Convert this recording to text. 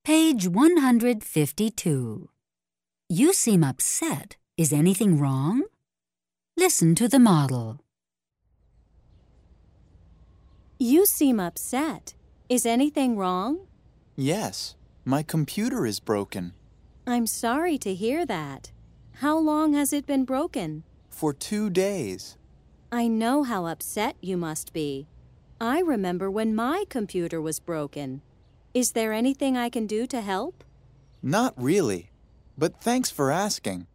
Page 152. You seem upset. Is anything wrong? Listen to the model. You seem upset. Is anything wrong? Yes, my computer is broken. I'm sorry to hear that. How long has it been broken? For 2 days. I know how upset you must be. I remember when my computer was broken. Is there anything I can do to help? Not really, but thanks for asking.